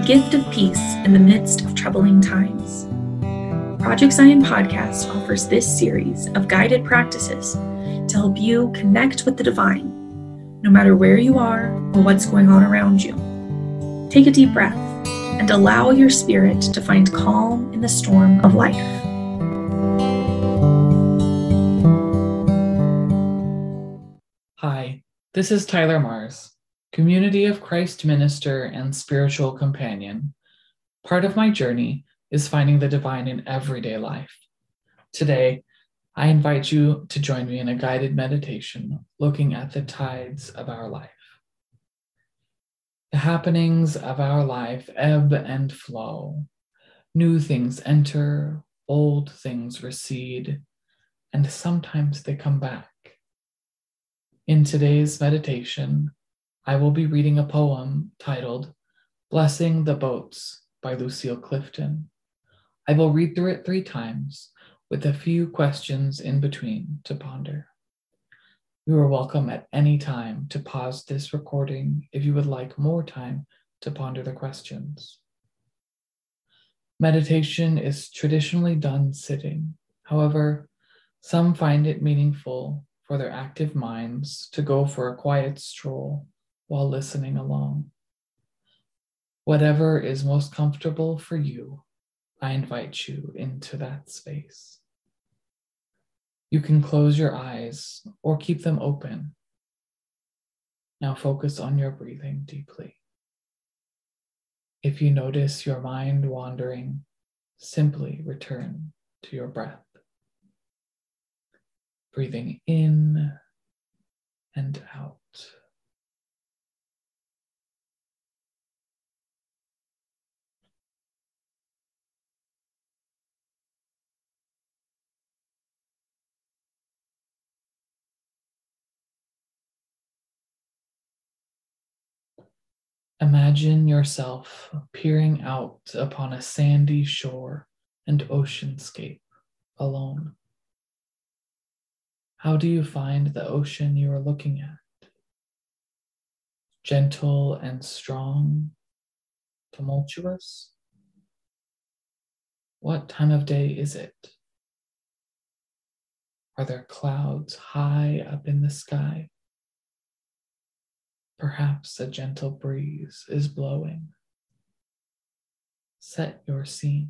gift of peace in the midst of troubling times. Project Zion Podcast offers this series of guided practices to help you connect with the divine, no matter where you are or what's going on around you. Take a deep breath and allow your spirit to find calm in the storm of life. Hi, this is Tyler Mars, Community of Christ minister and spiritual companion. Part of my journey is finding the divine in everyday life. Today, I invite you to join me in a guided meditation looking at the tides of our life. The happenings of our life ebb and flow. New things enter, old things recede, and sometimes they come back. In today's meditation, I will be reading a poem titled Blessing the Boats by Lucille Clifton. I will read through it 3 times with a few questions in between to ponder. You are welcome at any time to pause this recording if you would like more time to ponder the questions. Meditation is traditionally done sitting. However, some find it meaningful for their active minds to go for a quiet stroll while listening along. Whatever is most comfortable for you, I invite you into that space. You can close your eyes or keep them open. Now focus on your breathing deeply. If you notice your mind wandering, simply return to your breath. Breathing in and out. Imagine yourself peering out upon a sandy shore and oceanscape alone. How do you find the ocean you are looking at? Gentle and strong, tumultuous? What time of day is it? Are there clouds high up in the sky? Perhaps a gentle breeze is blowing. Set your scene.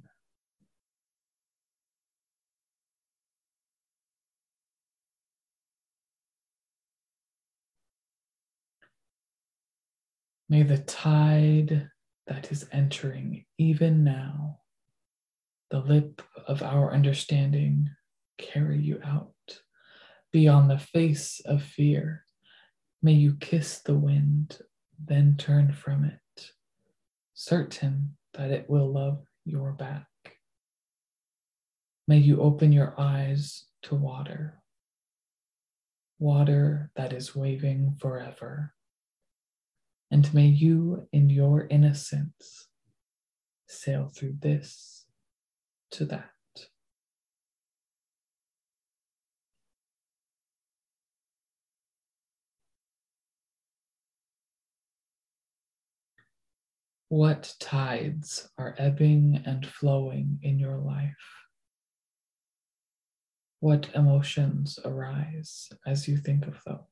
May the tide that is entering even now, the lip of our understanding, carry you out beyond the face of fear. May you kiss the wind, then turn from it, certain that it will love your back. May you open your eyes to water, water that is waving forever. And may you, in your innocence, sail through this to that. What tides are ebbing and flowing in your life? What emotions arise as you think of those?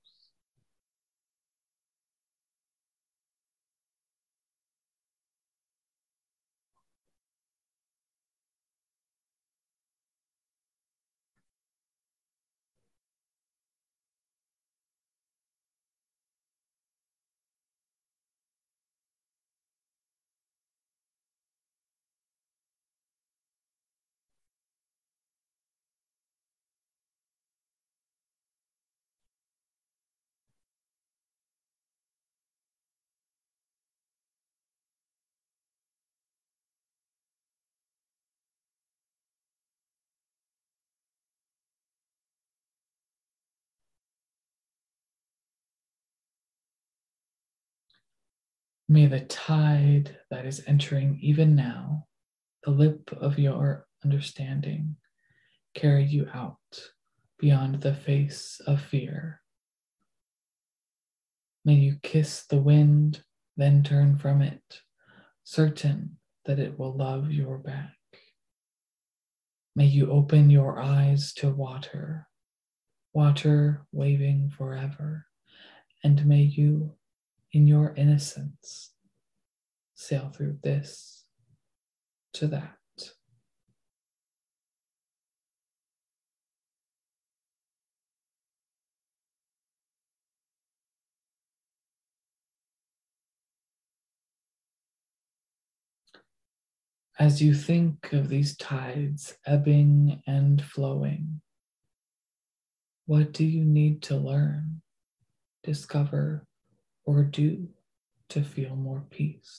May the tide that is entering even now, the lip of your understanding, carry you out beyond the face of fear. May you kiss the wind, then turn from it, certain that it will love your back. May you open your eyes to water, water waving forever, and may you, in your innocence, sail through this to that. As you think of these tides ebbing and flowing, what do you need to learn, discover, or do to feel more peace?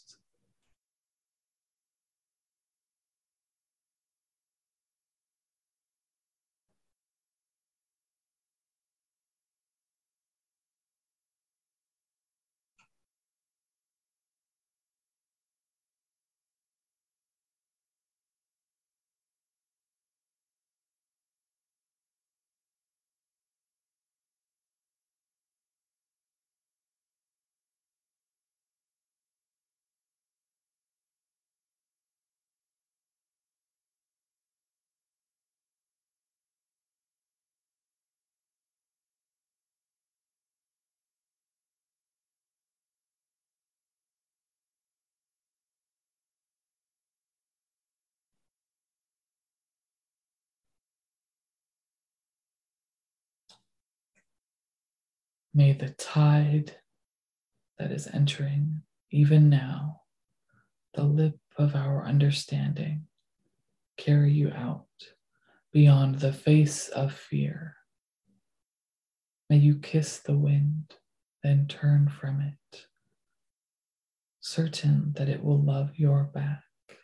May the tide that is entering, even now, the lip of our understanding, carry you out beyond the face of fear. May you kiss the wind, then turn from it, certain that it will love your back.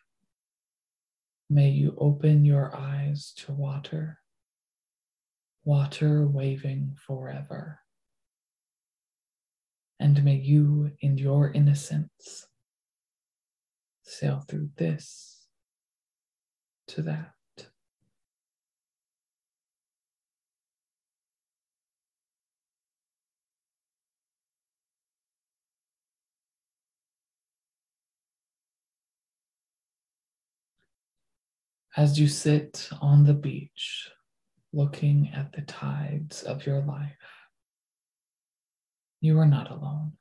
May you open your eyes to water, water waving forever. And may you, in your innocence, sail through this to that. As you sit on the beach, looking at the tides of your life, you are not alone.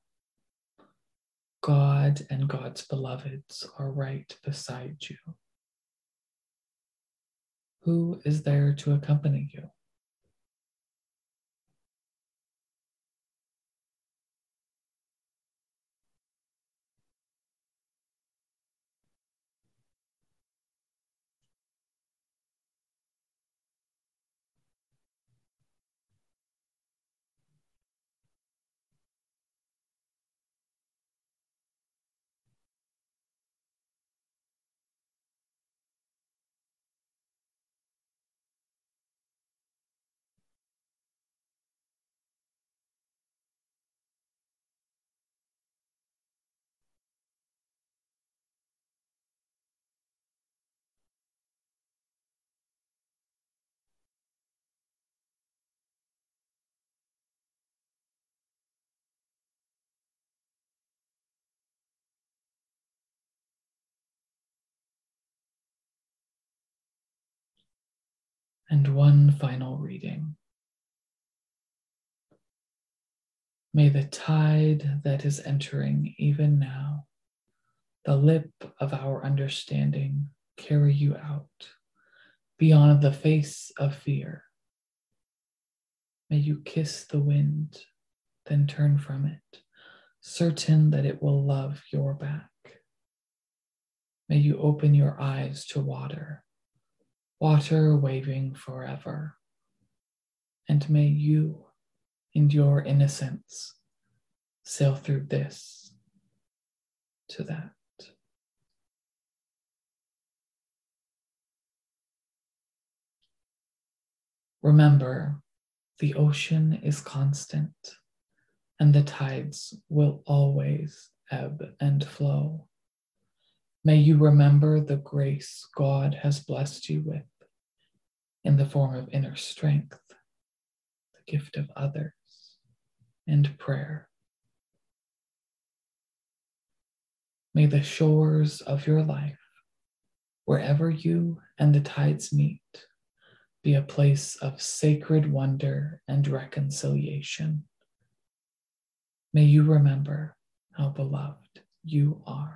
God and God's beloveds are right beside you. Who is there to accompany you? And one final reading. May the tide that is entering even now, the lip of our understanding, carry you out beyond the face of fear. May you kiss the wind, then turn from it, certain that it will love your back. May you open your eyes to water, water waving forever. And may you, in your innocence, sail through this to that. Remember, the ocean is constant, and the tides will always ebb and flow. May you remember the grace God has blessed you with in the form of inner strength, the gift of others, and prayer. May the shores of your life, wherever you and the tides meet, be a place of sacred wonder and reconciliation. May you remember how beloved you are.